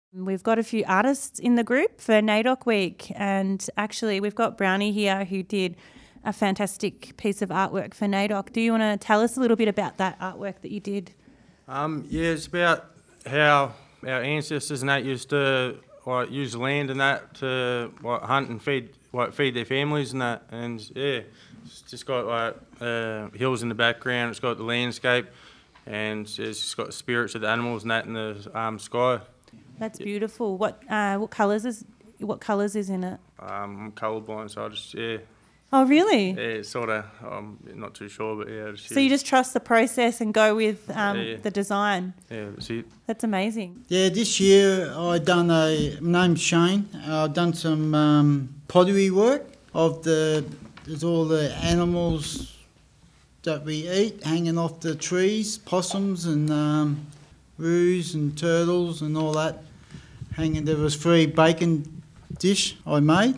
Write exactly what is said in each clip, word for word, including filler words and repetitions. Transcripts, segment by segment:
We've got a few artists in the group for NAIDOC Week, and actually we've got Brownie here who did a fantastic piece of artwork for NAIDOC. Do you want to tell us a little bit about that artwork that you did? Um, yeah, it's about how our ancestors and that used to like, use land and that to like, hunt and feed like, feed their families and that. And yeah, it's just got like uh, hills in the background, it's got the landscape, and it's just got the spirits of the animals and that in the um, sky. That's beautiful. What uh, what colours is what colours is in it? Um, I'm colourblind, so I just yeah. Oh really? Yeah, sort of. I'm not too sure, but yeah. Just, so you just trust the process and go with um, yeah, yeah. the design. Yeah, that's it. That's amazing. Yeah, this year I done a. My name's Shane. I've done some um, pottery work of the. There's all the animals that we eat hanging off the trees, possums and um, roos and turtles and all that. Hanging. There was three bacon dish I made.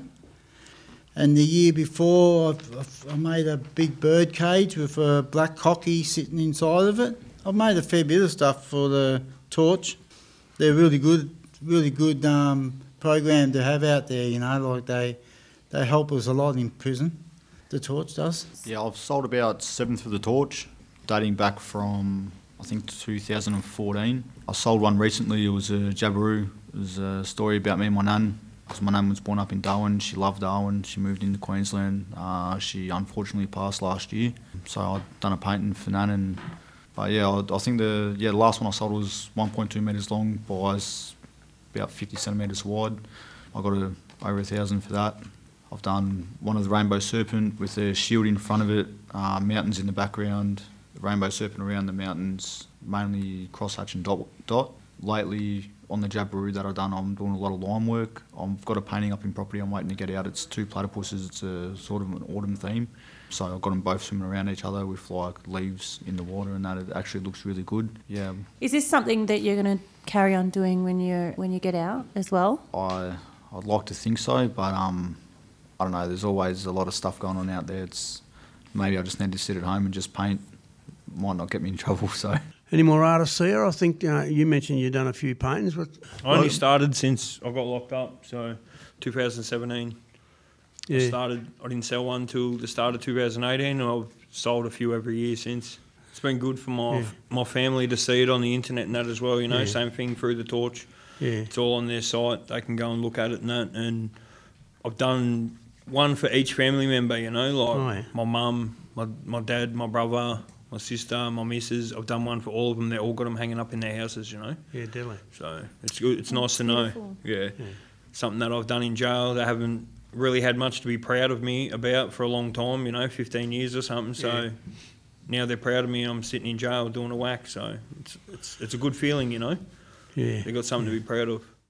And the year before, I've, I made a big bird cage with a black cocky sitting inside of it. I've made a fair bit of stuff for the torch. They're really good, really good um, program to have out there. You know, like they they help us a lot in prison. The torch does. Yeah, I've sold about seven for the torch, dating back from I think two thousand fourteen. I sold one recently. It was a Jabiru. It was a story about me and my nan. Because my nan was born up in Darwin, she loved Darwin, she moved into Queensland. Uh, she unfortunately passed last year, so I'd done a painting for nan. And, but yeah, I, I think the yeah the last one I sold was one point two metres long by about fifty centimetres wide. I got a, over a thousand for that. I've done one of the rainbow serpent with a shield in front of it, uh, mountains in the background, the rainbow serpent around the mountains, mainly crosshatch and dot. dot. Lately, on the Jabiru that I've done, I'm doing a lot of line work. I've got a painting up in property I'm waiting to get out. It's two platypuses. It's a sort of an autumn theme. So I've got them both swimming around each other with like leaves in the water, and that it actually looks really good. Yeah. Is this something that you're going to carry on doing when you when you get out as well? I I'd like to think so, but um, I don't know. There's always a lot of stuff going on out there. It's maybe I just need to sit at home and just paint. Might not get me in trouble. So. Any more artists here? I think uh, you mentioned you've done a few paintings. But I only started since I got locked up, so two thousand seventeen. Yeah. I started. I didn't sell one till the start of two thousand eighteen, and I've sold a few every year since. It's been good for my yeah. my family to see it on the internet and that as well. You know, yeah. same thing through the torch. Yeah. It's all on their site. They can go and look at it and that. And I've done one for each family member. You know, like oh, yeah. my mum, my my dad, my brother. My sister, my missus, I've done one for all of them. They've all got them hanging up in their houses, you know. Yeah, definitely. So it's good. It's nice to beautiful. know. Yeah. yeah. Something that I've done in jail. They haven't really had much to be proud of me about for a long time, you know, fifteen years or something. So yeah. now they're proud of me. I'm sitting in jail doing a whack. So it's it's it's a good feeling, you know. Yeah. They've got something yeah. to be proud of.